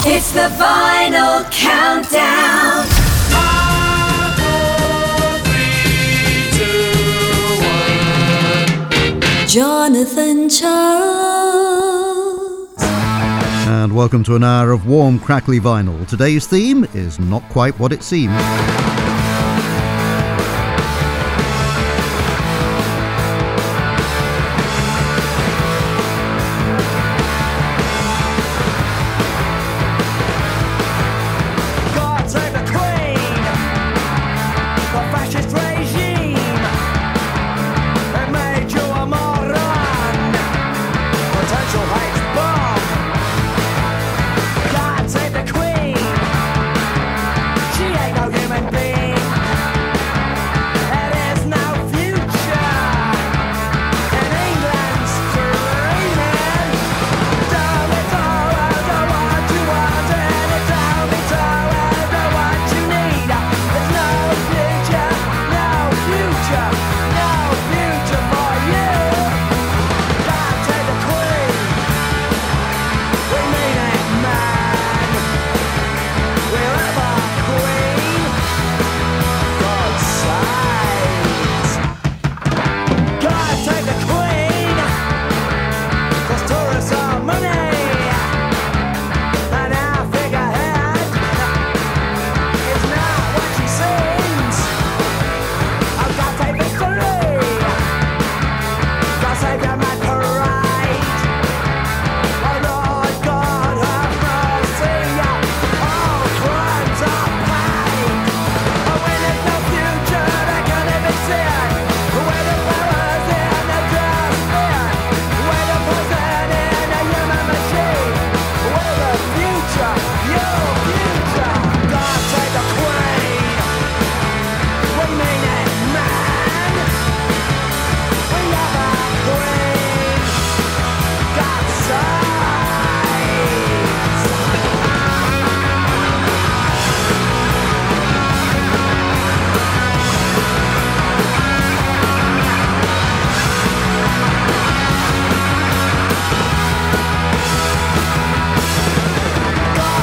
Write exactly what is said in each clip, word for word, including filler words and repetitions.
It's the Vinyl Countdown. Five, four, three, two, one. Jonathan Charles. And welcome to an hour of warm, crackly vinyl. Today's theme is not quite what it seems. God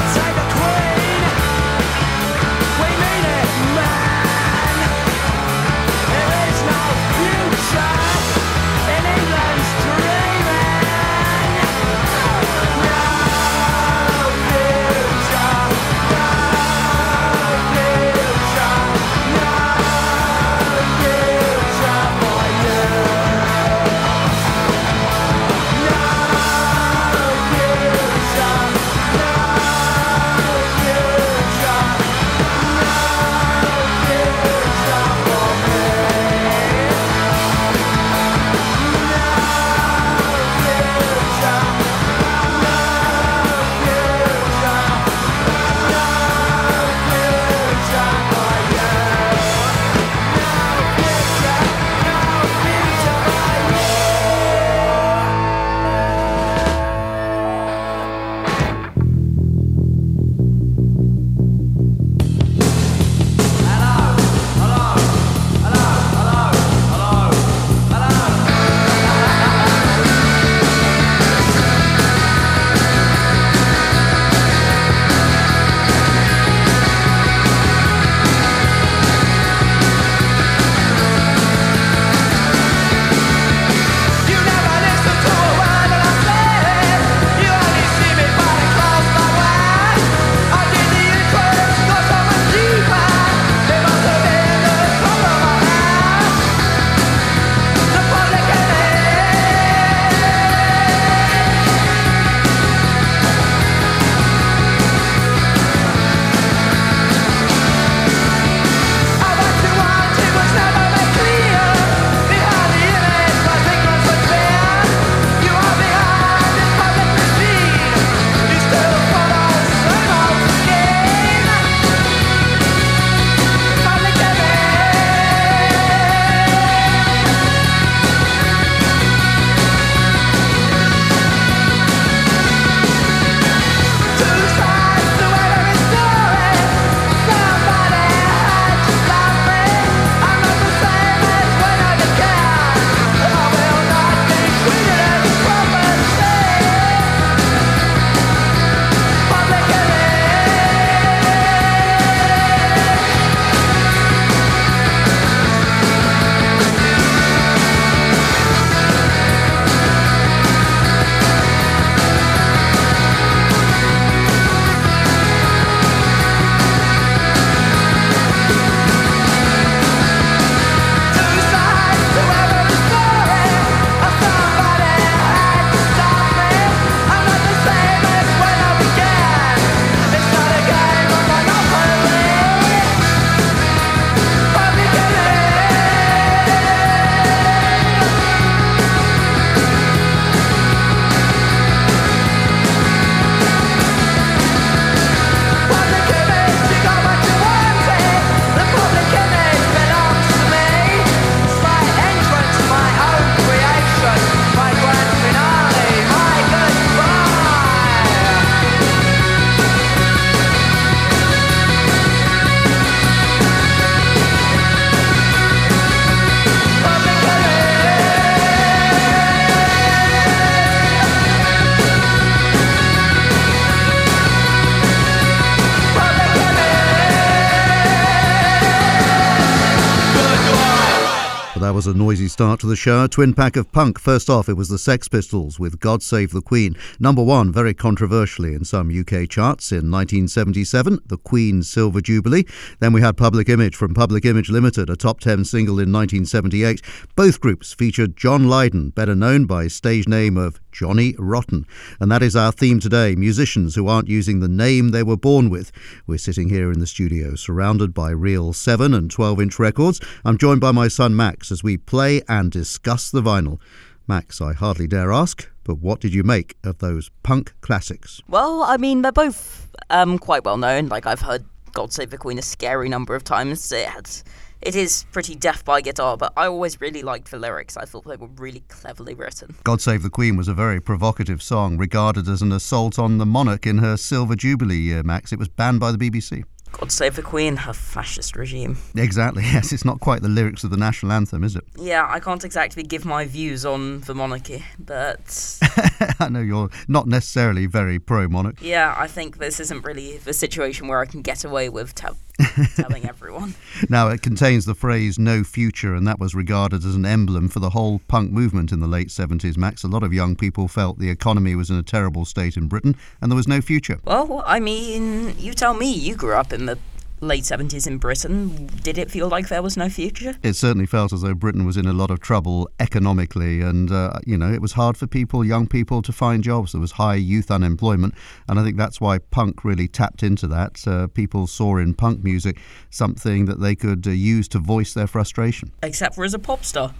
was a noisy start to the show. A twin pack of punk. First off, it was the Sex Pistols with God Save the Queen. Number one, very controversially in some U K charts in nineteen seventy-seven, the Queen's Silver Jubilee. Then we had Public Image from Public Image Limited, a top ten single in nineteen seventy-eight. Both groups featured John Lydon, better known by his stage name of Johnny Rotten. And that is our theme today, musicians who aren't using the name they were born with. We're sitting here in the studio, surrounded by real seven and twelve-inch records. I'm joined by my son Max as we play and discuss the vinyl. Max, I hardly dare ask, but what did you make of those punk classics? Well, I mean, they're both um, quite well known. Like, I've heard God Save the Queen a scary number of times. It had, it is pretty deaf by guitar, but I always really liked the lyrics. I thought they were really cleverly written. God Save the Queen was a very provocative song, regarded as an assault on the monarch in her Silver Jubilee year, Max. It was banned by the B B C. God Save the Queen, her fascist regime. Exactly, yes. It's not quite the lyrics of the national anthem, is it? Yeah, I can't exactly give my views on the monarchy, but... I know you're not necessarily very pro-monarch. Yeah, I think this isn't really the situation where I can get away with te- telling everyone. Now, it contains the phrase "no future," and that was regarded as an emblem for the whole punk movement in the late seventies, Max. A lot of young people felt the economy was in a terrible state in Britain and there was no future. Well, I mean, you tell me, you grew up in the late seventies in Britain. Did it feel like there was no future? It certainly felt as though Britain was in a lot of trouble economically, and uh, you know, it was hard for people, young people, to find jobs. There was high youth unemployment, and I think that's why punk really tapped into that. Uh, people saw in punk music something that they could uh, use to voice their frustration. Except for as a pop star.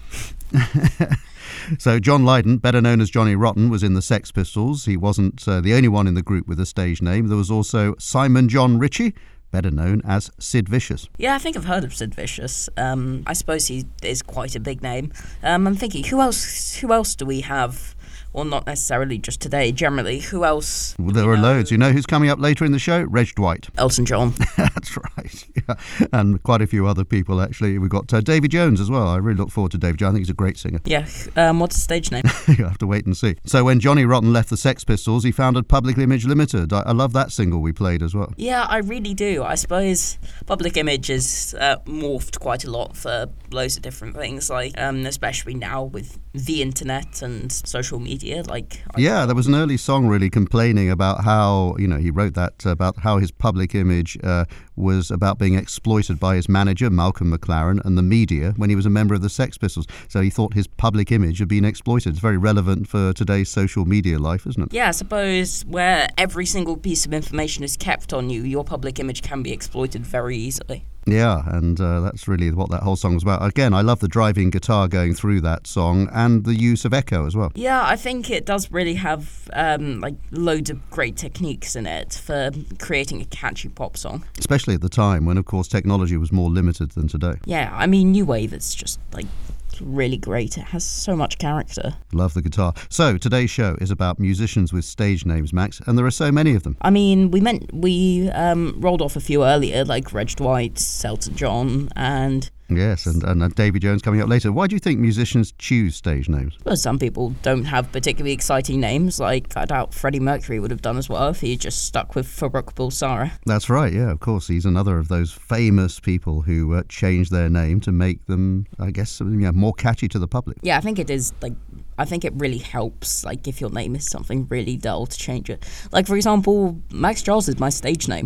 So John Lydon, better known as Johnny Rotten, was in the Sex Pistols. He wasn't uh, the only one in the group with a stage name. There was also Simon John Ritchie, better known as Sid Vicious. Yeah, I think I've heard of Sid Vicious. Um, I suppose he is quite a big name. Um, I'm thinking, who else? Who else do we have? Well, not necessarily just today. Generally, who else? Well, there are know? loads. You know who's coming up later in the show? Reg Dwight. Elton John. That's right. Yeah. And quite a few other people, actually. We've got uh, Davy Jones as well. I really look forward to Davy Jones. I think he's a great singer. Yeah. Um, what's his stage name? You'll have to wait and see. So when Johnny Rotten left the Sex Pistols, he founded Public Image Limited. I, I love that single we played as well. Yeah, I really do. I suppose Public Image has uh, morphed quite a lot for loads of different things, like um, especially now with the internet and social media. Like, I yeah, there was an early song really complaining about how, you know, he wrote that about how his public image uh, was about being exploited by his manager, Malcolm McLaren, and the media when he was a member of the Sex Pistols. So he thought his public image had been exploited. It's very relevant for today's social media life, isn't it? Yeah, I suppose where every single piece of information is kept on you, your public image can be exploited very easily. Yeah, and uh, that's really what that whole song was about. Again, I love the driving guitar going through that song and the use of echo as well. Yeah, I think it does really have um, like loads of great techniques in it for creating a catchy pop song. Especially at the time when, of course, technology was more limited than today. Yeah, I mean, New Wave is just like really great. It has so much character. Love the guitar. So today's show is about musicians with stage names, Max, and there are so many of them. I mean, we meant we um, rolled off a few earlier, like Reg Dwight, Elton John, and yes, and, and uh, Davy Jones coming up later. Why do you think musicians choose stage names? Well, some people don't have particularly exciting names. Like, I doubt Freddie Mercury would have done as well if he just stuck with Farrokh Bulsara. That's right, yeah, of course. He's another of those famous people who uh, changed their name to make them, I guess, yeah, more catchy to the public. Yeah, I think it is, like, I think it really helps, like, if your name is something really dull, to change it. Like, for example, Max Charles is my stage name.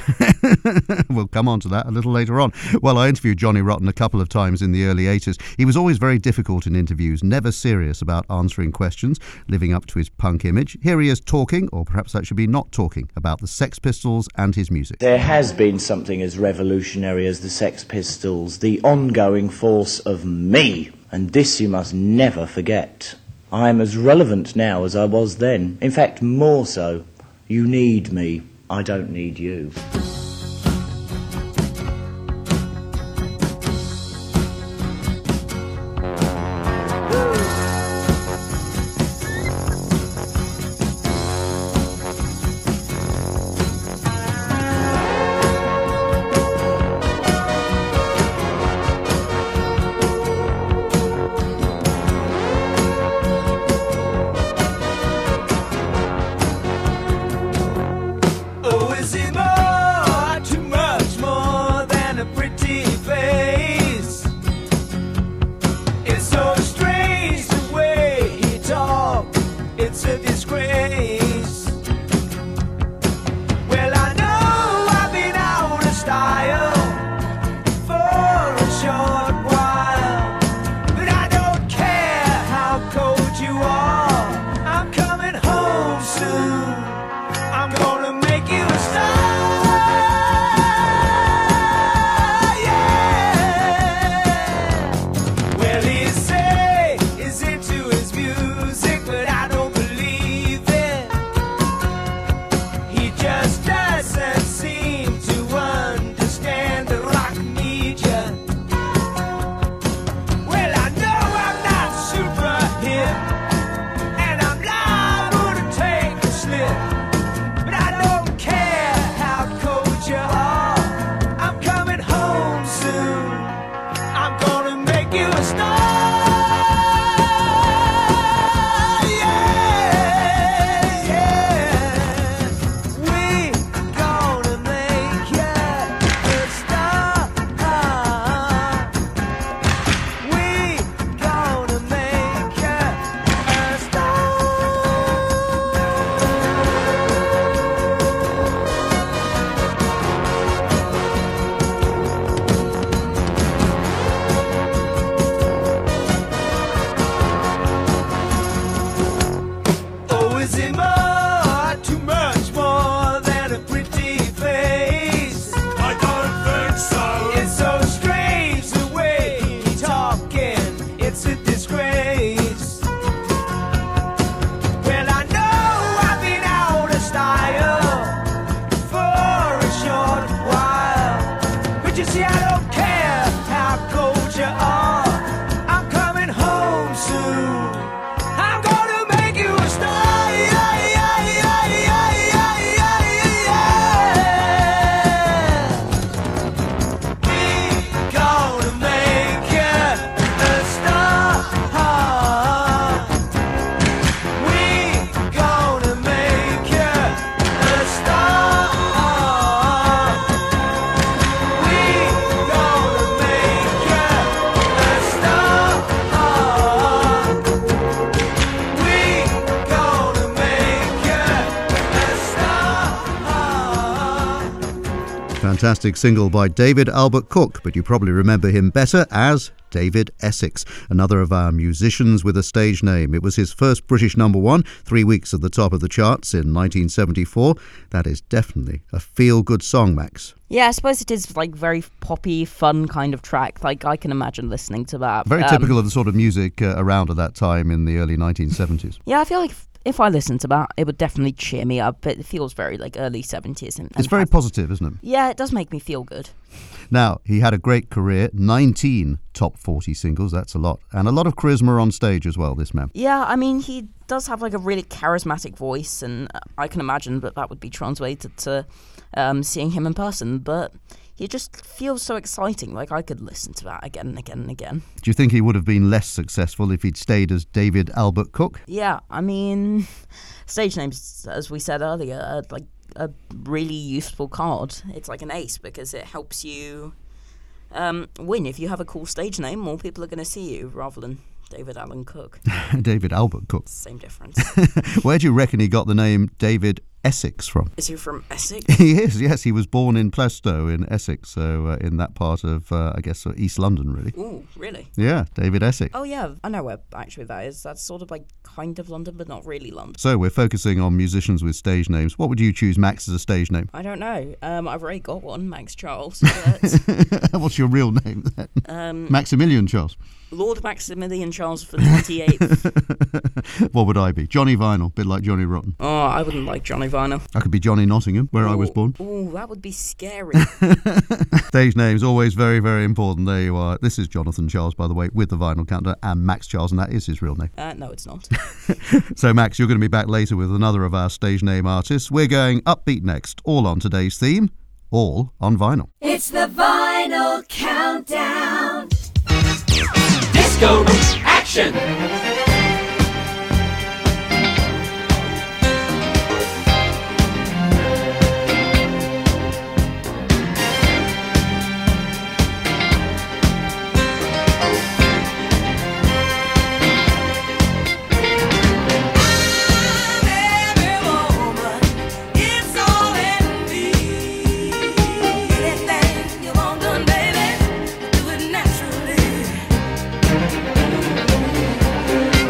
We'll come on to that a little later on. Well, I interviewed Johnny Rotten a couple of times in the early eighties. He was always very difficult in interviews, never serious about answering questions, living up to his punk image. Here he is talking, or perhaps that should be not talking, about the Sex Pistols and his music. There has been something as revolutionary as the Sex Pistols, the ongoing force of me, and this you must never forget. I am as relevant now as I was then, in fact more so. You need me. I don't need you. Fantastic single by David Albert Cook, but you probably remember him better as David Essex, another of our musicians with a stage name. It was his first British number one, three weeks at the top of the charts in nineteen seventy-four. That is definitely a feel-good song, Max. Yeah, I suppose it is like very poppy, fun kind of track. Like I can imagine listening to that. Very Um, typical of the sort of music uh, around at that time in the early nineteen seventies. Yeah, I feel like if, if I listened to that, it would definitely cheer me up. It feels very like early seventies. And, and It's very has- positive, isn't it? Yeah, it does make me feel good. Now, he had a great career, nineteen top forty singles, that's a lot, and a lot of charisma on stage as well, this man. Yeah, I mean, he does have like a really charismatic voice, and I can imagine that that would be translated to um, seeing him in person, but he just feels so exciting. Like, I could listen to that again and again and again. Do you think he would have been less successful if he'd stayed as David Albert Cook? Yeah, I mean, stage names, as we said earlier, are like a really useful card. It's like an ace because it helps you um, win. If you have a cool stage name, more people are going to see you rather than David Allen Cook. David Albert Cook. Same difference. Where do you reckon he got the name David Essex from? Is he from Essex? He is, yes. He was born in Plaistow in Essex, so uh, in that part of, uh, I guess, uh, East London, really. Ooh, really? Yeah, David Essex. Oh, yeah, I know where actually that is. That's sort of like kind of London, but not really London. So we're focusing on musicians with stage names. What would you choose, Max, as a stage name? I don't know. Um, I've already got one, Max Charles. But, What's your real name then? um, Maximilian Charles. Lord Maximilian Charles for the twenty-eighth. What would I be? Johnny Vinyl, bit like Johnny Rotten. Oh, I wouldn't like Johnny Vinyl. I could be Johnny Nottingham, where I was born. Ooh, that would be scary. Stage names, always very, very important. There you are. This is Jonathan Charles, by the way, with the Vinyl Counter, and Max Charles, and that is his real name. uh, no, it's not. So, Max, you're going to be back later with another of our stage name artists. We're going upbeat next, all on today's theme, all on vinyl. It's the Vinyl Countdown. Disco Roots Action! Baby, do it naturally.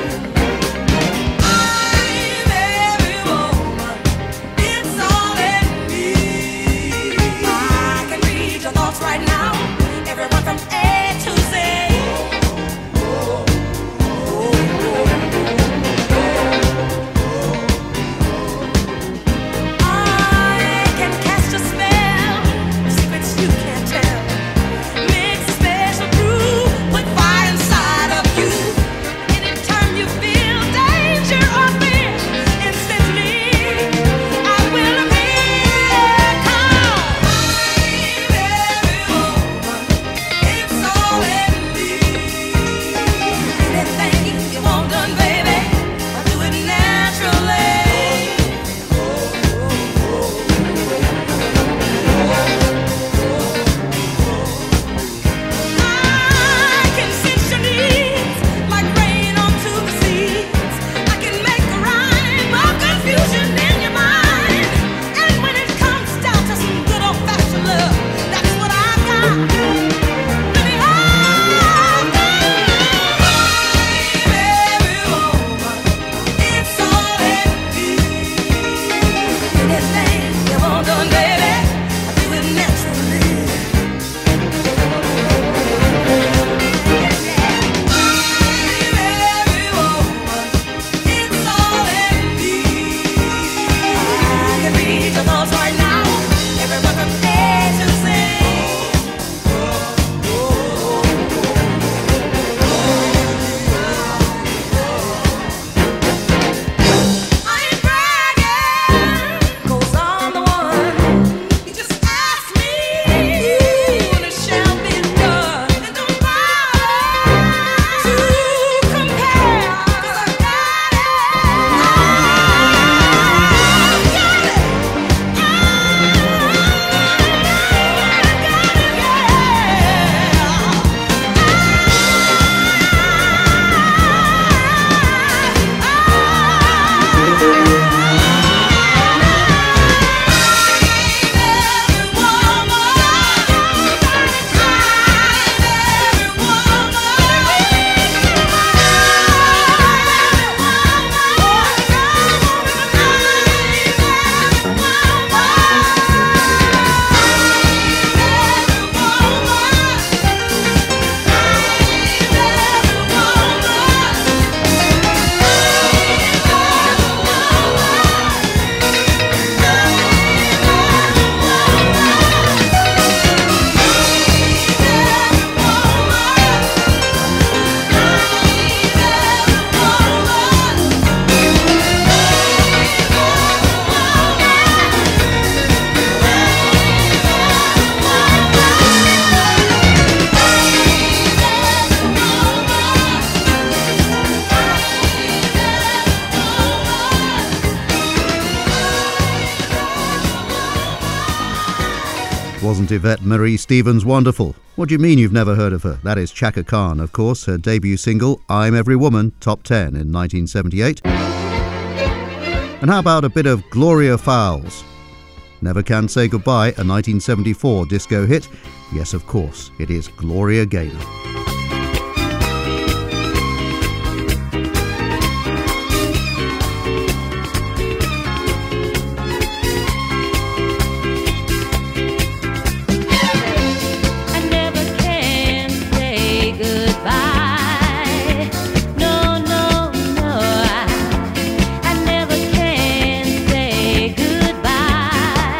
Wasn't Yvette Marie Stevens wonderful? What do you mean you've never heard of her? That is Chaka Khan, of course. Her debut single, I'm Every Woman, top ten in nineteen seventy-eight. And how about a bit of Gloria Fowles? Never Can Say Goodbye, a nineteen seventy-four disco hit. Yes, of course, it is Gloria Gaynor.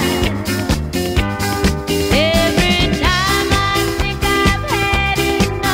Every time I think I've had enough.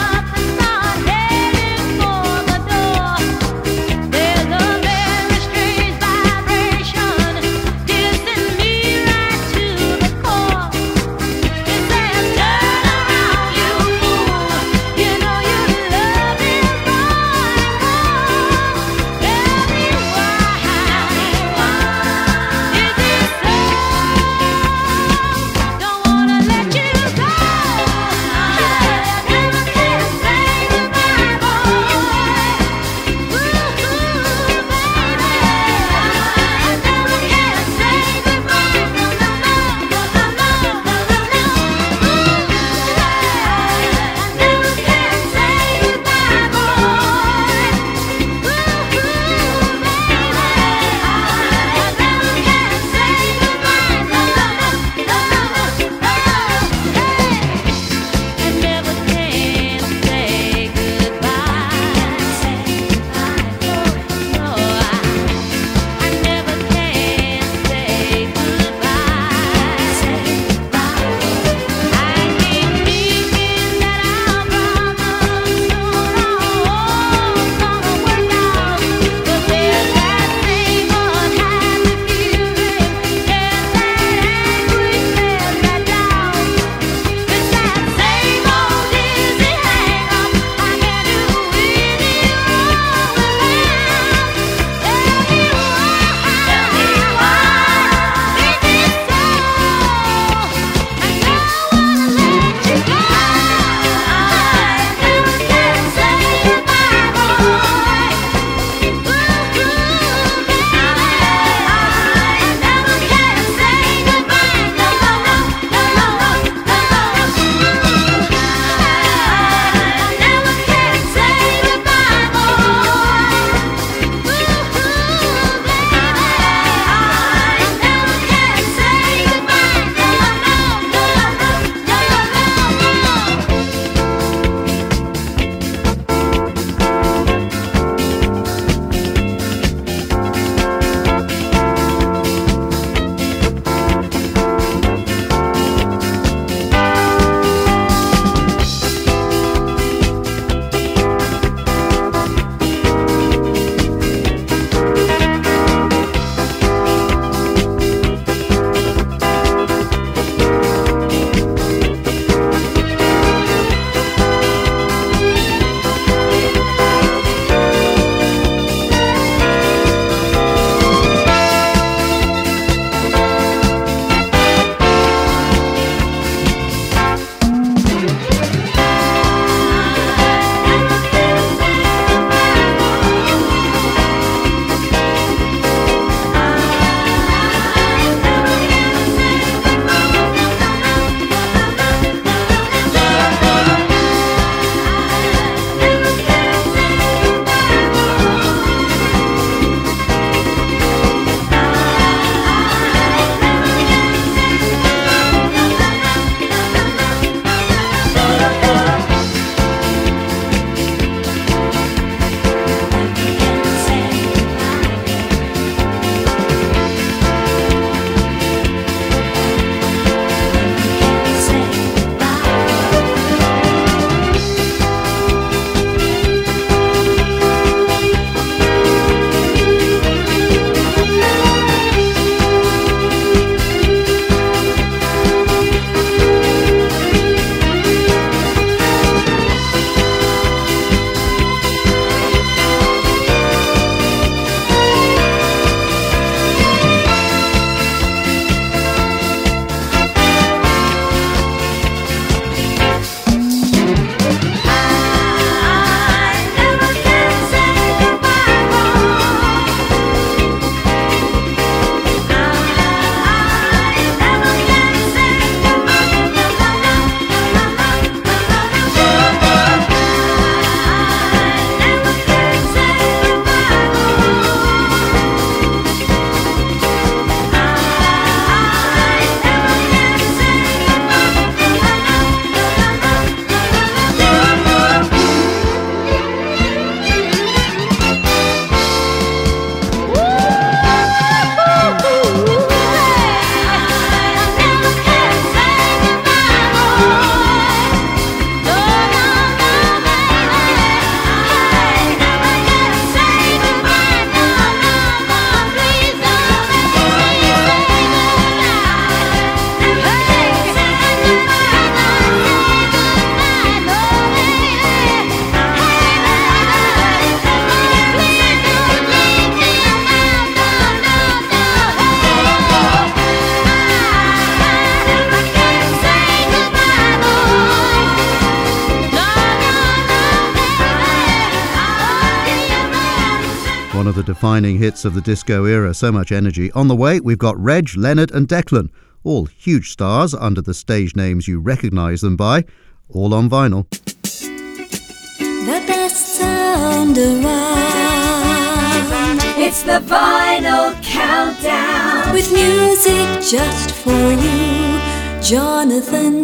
one of the defining hits of the disco era. So much energy. On the way, we've got Reg, Leonard and Declan, all huge stars under the stage names you recognise them by, all on vinyl. The best sound around. It's the Vinyl Countdown. With music just for you, Jonathan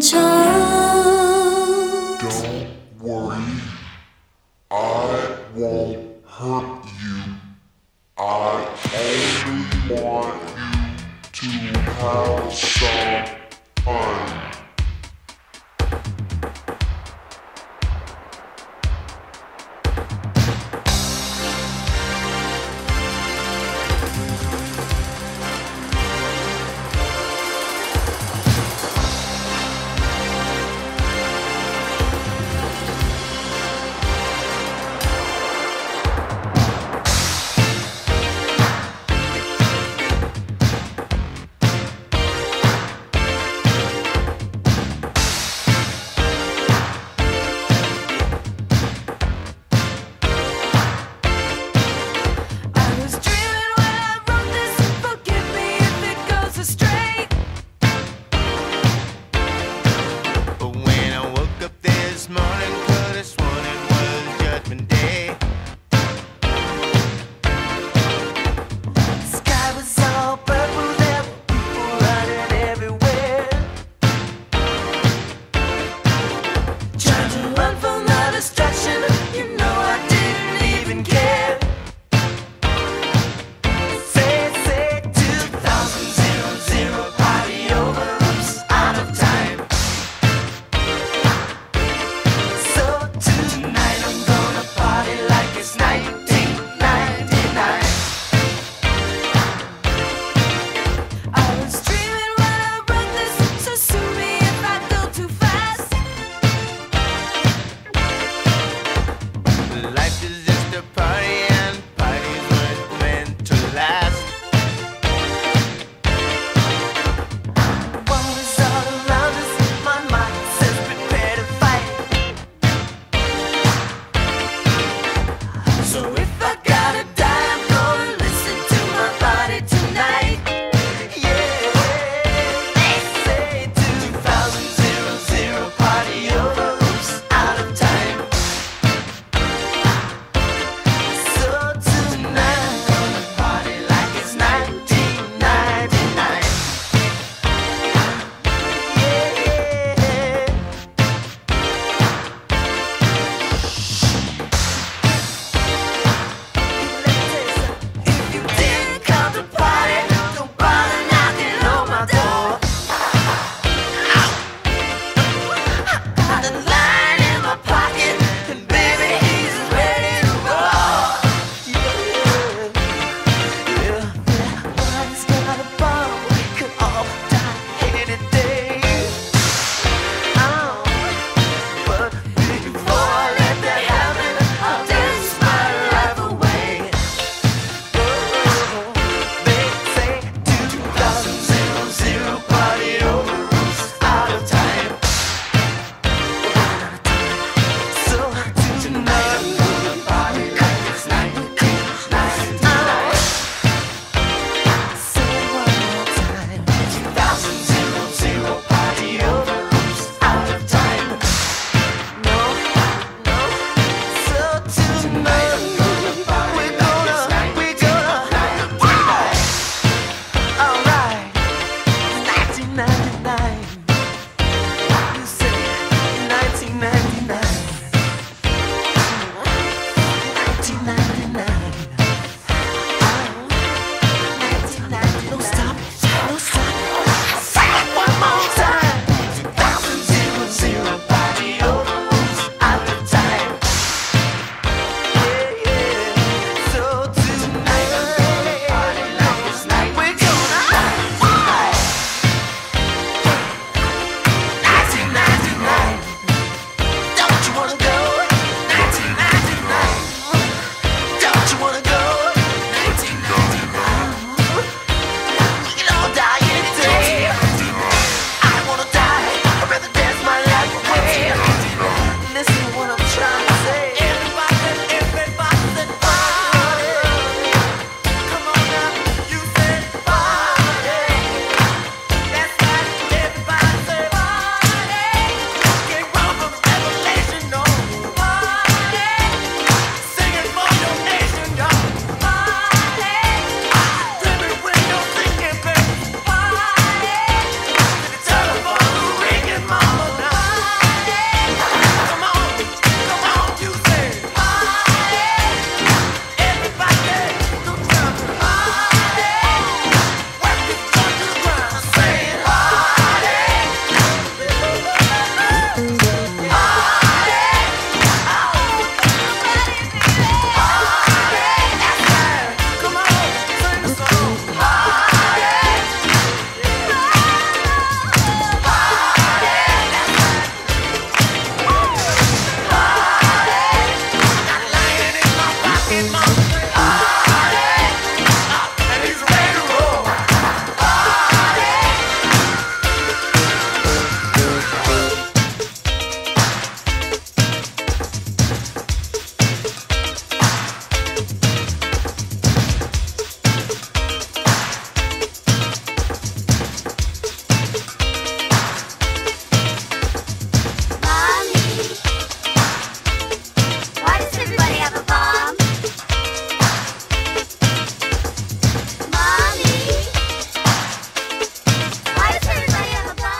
Chow. Don't worry, I won't hurt you. I only want you to have some fun.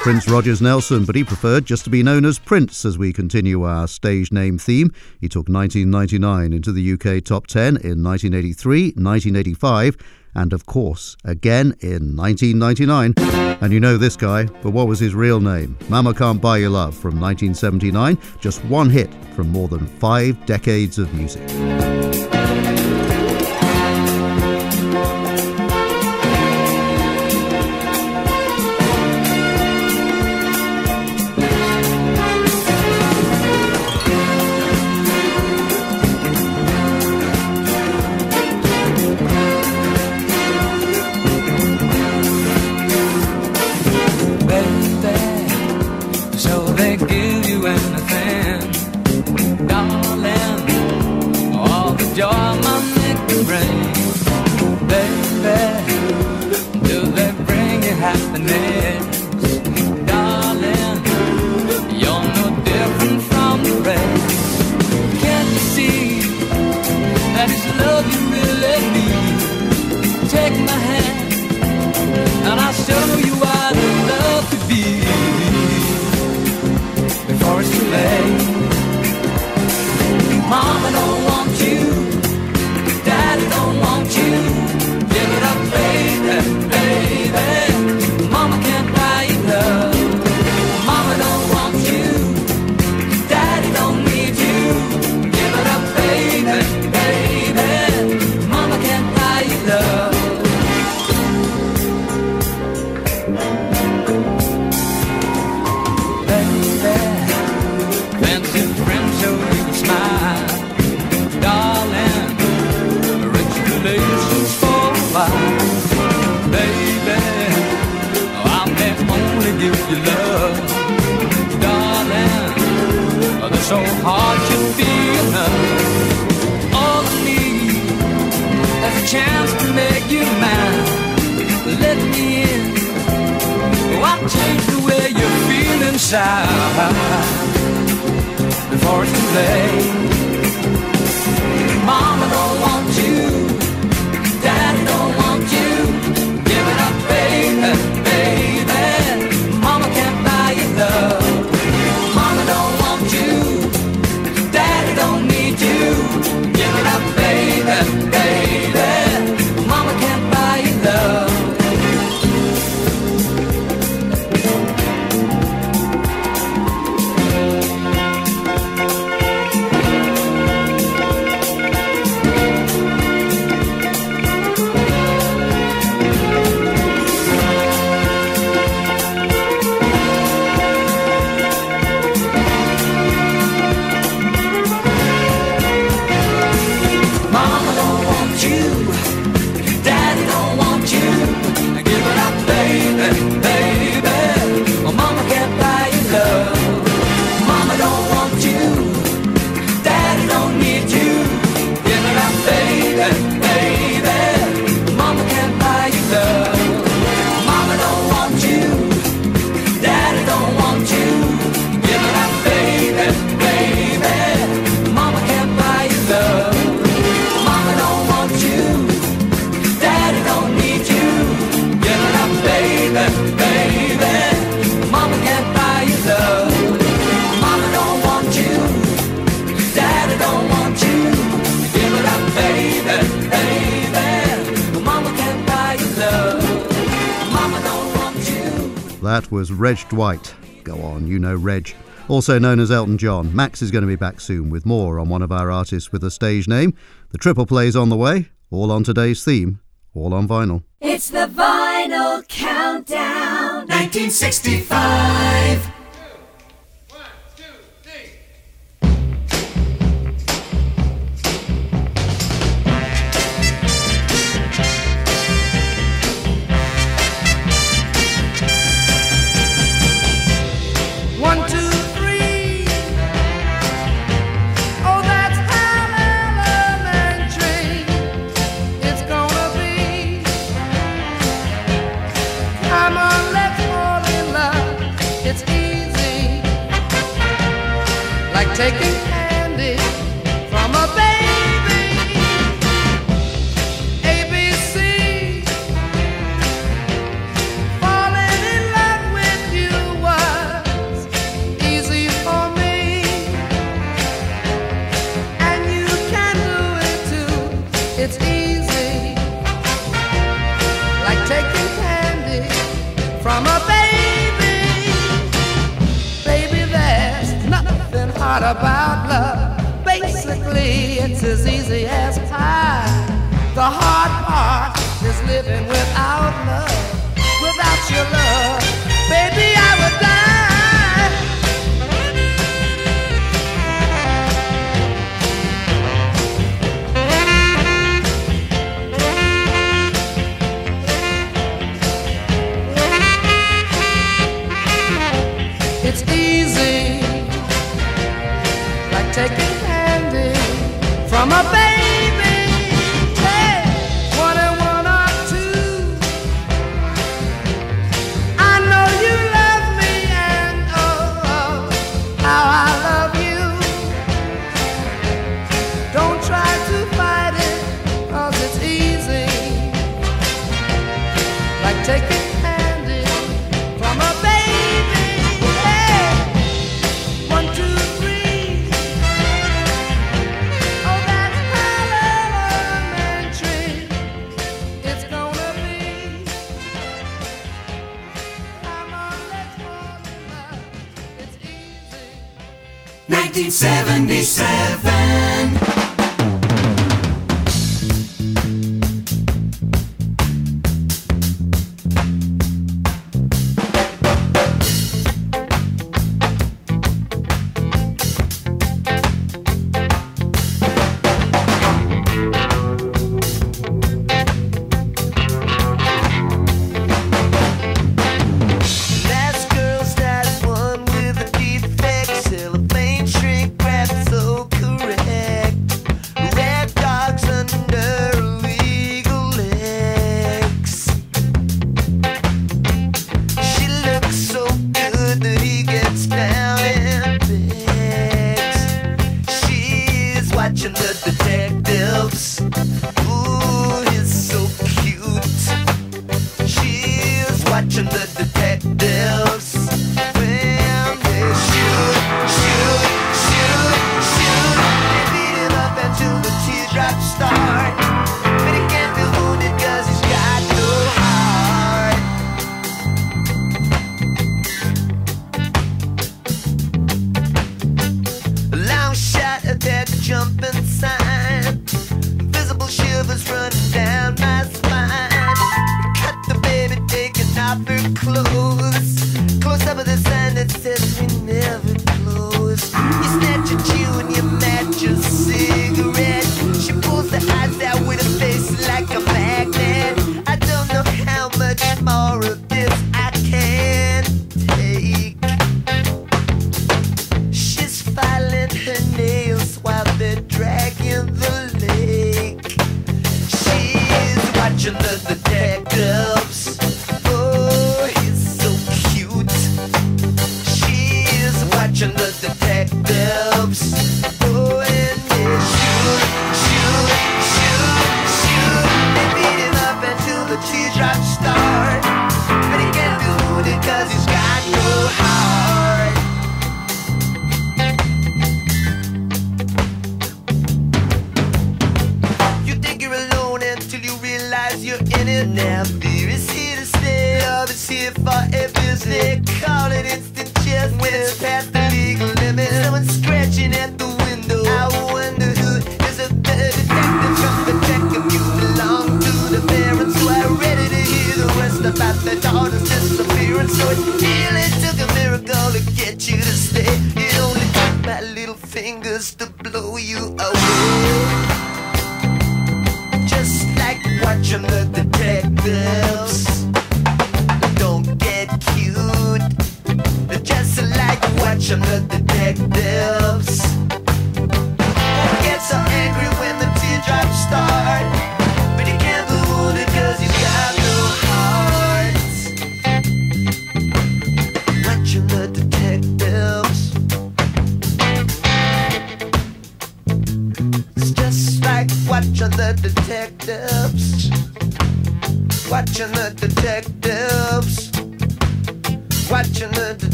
Prince Rogers Nelson, but he preferred just to be known as Prince as we continue our stage name theme. He took nineteen ninety-nine into the U K top ten in nineteen eighty-three, nineteen eighty-five, and of course, again in nineteen ninety-nine. And you know this guy, but what was his real name? Mama Can't Buy You Love from nineteen seventy-nine, just one hit from more than five decades of music. That was Reg Dwight. Go on, you know Reg. Also known as Elton John. Max is going to be back soon with more on one of our artists with a stage name. The triple play's on the way, all on today's theme, all on vinyl. It's the Vinyl Countdown. nineteen sixty-five. Taking candy from a baby. A B C. Falling in love with you part about love. Basically, it's as easy as pie. The hard part is living without love. Without your love, baby, I would die. It's easy, like taking candy from a baby. Hey, one and one are two. I know you love me, and oh, oh, how I love you. Don't try to fight it, 'cause it's easy, like taking candy from a baby. nineteen seventy-seven.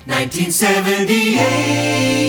nineteen seventy-eight.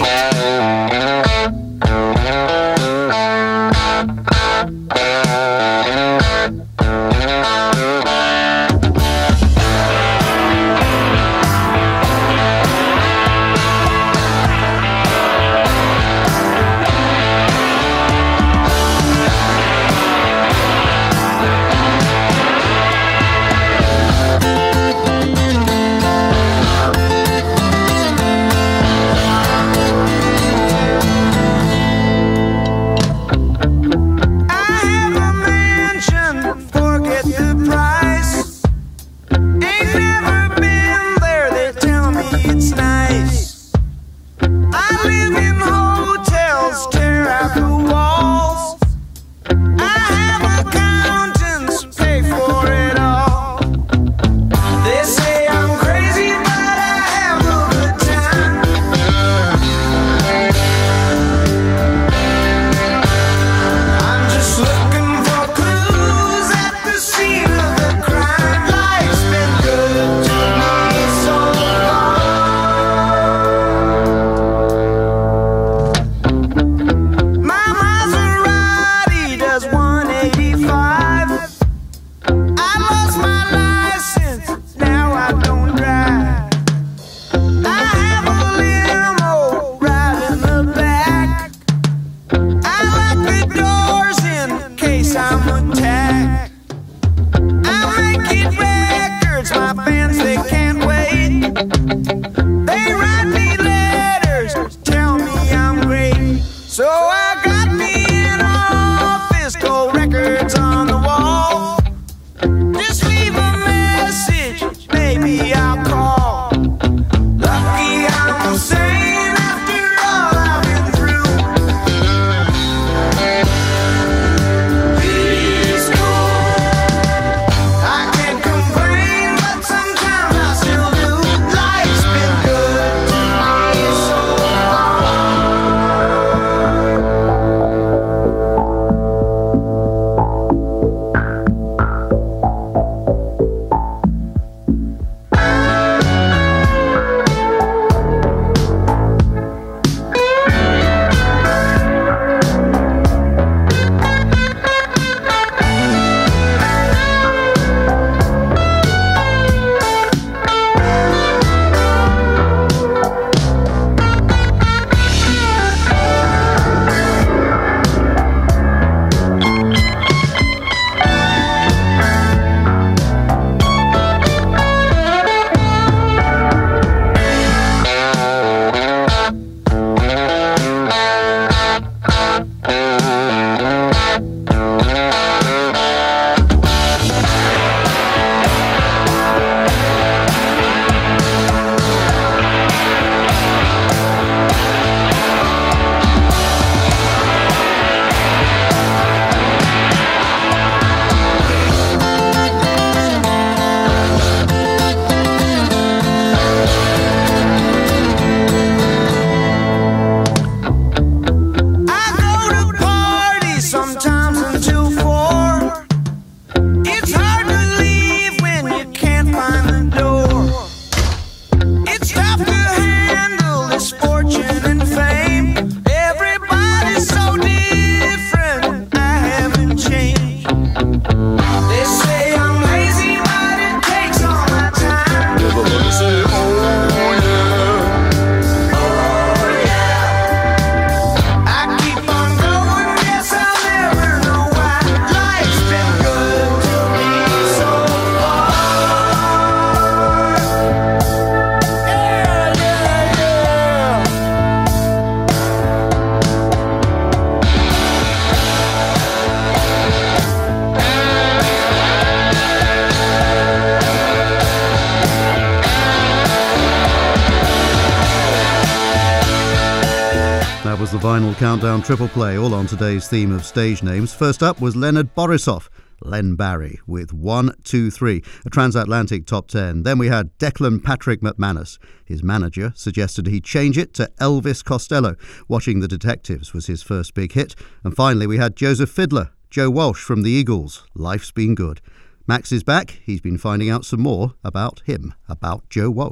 That was the Vinyl Countdown Triple Play, all on today's theme of stage names. First up was Leonard Borisov, Len Barry, with one two three, a transatlantic top ten. Then we had Declan Patrick McManus. His manager suggested he change it to Elvis Costello. Watching the Detectives was his first big hit. And finally we had Joseph Fiddler, Joe Walsh from the Eagles, Life's Been Good. Max is back. He's been finding out some more about him, about Joe Walsh.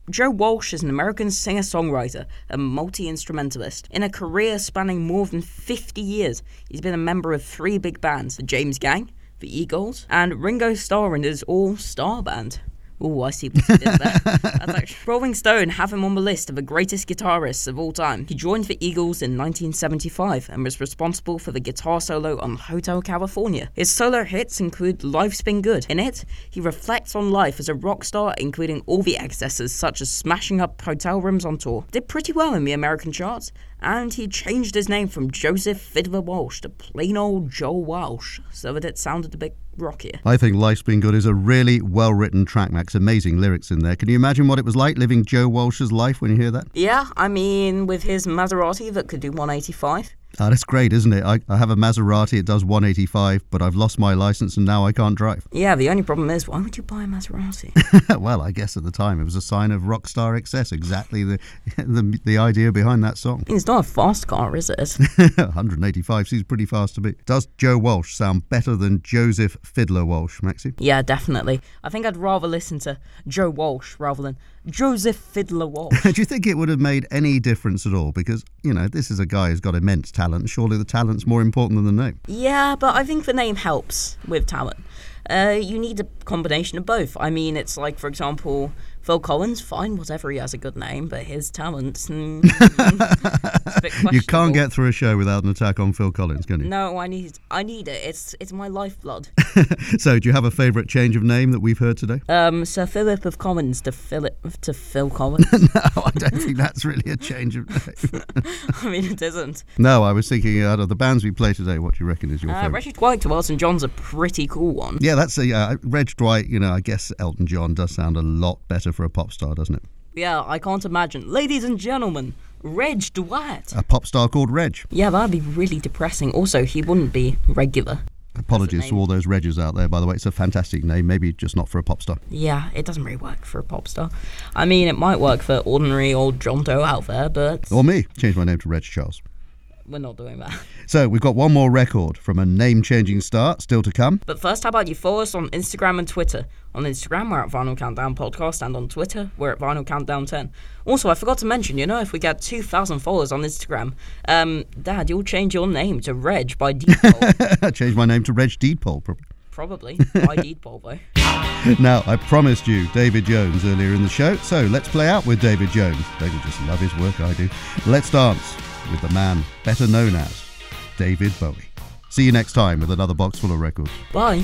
Joe Walsh is an American singer-songwriter and multi-instrumentalist. In a career spanning more than fifty years, he's been a member of three big bands, the James Gang, the Eagles, and Ringo Starr and his All-Star Band. Oh, I see what he did there. That's actually... Rolling Stone have him on the list of the greatest guitarists of all time. He joined the Eagles in nineteen seventy-five and was responsible for the guitar solo on Hotel California. His solo hits include Life's Been Good. In it, he reflects on life as a rock star, including all the excesses such as smashing up hotel rooms on tour. Did pretty well in the American charts, and he changed his name from Joseph Fiddler Walsh to plain old Joe Walsh, so that it sounded a bit rockier. I think Life's Been Good is a really well-written track, Max. Amazing lyrics in there. Can you imagine what it was like living Joe Walsh's life when you hear that? Yeah, I mean, with his Maserati that could do one eighty-five. Oh, that's great, isn't it? I, I have a Maserati, it does one eighty-five, but I've lost my license and now I can't drive. Yeah, the only problem is, why would you buy a Maserati? Well, I guess at the time it was a sign of rock star excess, exactly the the, the idea behind that song. It's not a fast car, is it? one eighty-five seems pretty fast to me. Does Joe Walsh sound better than Joseph Fiddler Walsh, Maxie? Yeah, definitely. I think I'd rather listen to Joe Walsh rather than Joseph Fiddler Walsh. Do you think it would have made any difference at all? Because, you know, this is a guy who's got immense talent. Surely the talent's more important than the name. Yeah, but I think the name helps with talent. Uh, you need a combination of both. I mean, it's like, for example, Phil Collins, fine, whatever, he has a good name, but his talent, mm, it's a bit questionable. You can't get through a show without an attack on Phil Collins, can you? No, I need I need it. It's it's my lifeblood. So, do you have a favourite change of name that we've heard today? Um, Sir Philip of Collins to Philip to Phil Collins. No, I don't think that's really a change of name. I mean, it isn't. No, I was thinking out of the bands we play today, what do you reckon is your Uh, favourite? Reggie Dwight to Elton John's a pretty cool one. Yeah, that's a uh, Reg Dwight. You know, I guess Elton John does sound a lot better for a pop star, doesn't it? Yeah, I can't imagine. Ladies and gentlemen, Reg Dwight. A pop star called Reg. Yeah, that'd be really depressing. Also, he wouldn't be regular. Apologies to all those Reggies out there, by the way. It's a fantastic name, maybe just not for a pop star. Yeah, it doesn't really work for a pop star. I mean, it might work for ordinary old John Doe out there, but... Or me. Change my name to Reg Charles. We're not doing that. So, we've got one more record from a name-changing star still to come. But first, how about you follow us on Instagram and Twitter? On Instagram, we're at Vinyl Countdown Podcast, and on Twitter, we're at Vinyl Countdown ten. Also, I forgot to mention, you know, if we get two thousand followers on Instagram, um, Dad, you'll change your name to Reg by default. Change my name to Reg Deedpole, probably. Probably. By default, though. Now, I promised you David Jones earlier in the show, so let's play out with David Jones. Don't you just love his work? I do. Let's dance with the man better known as David Bowie. See you next time with another box full of records. Bye.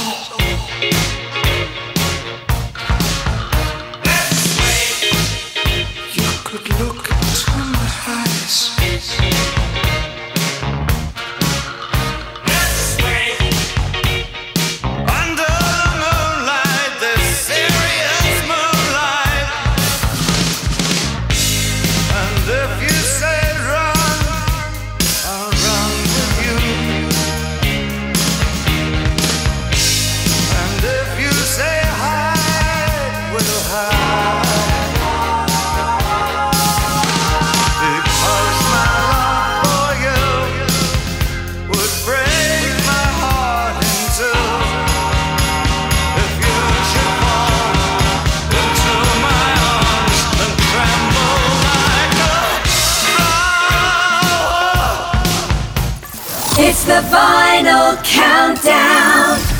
It's the final countdown.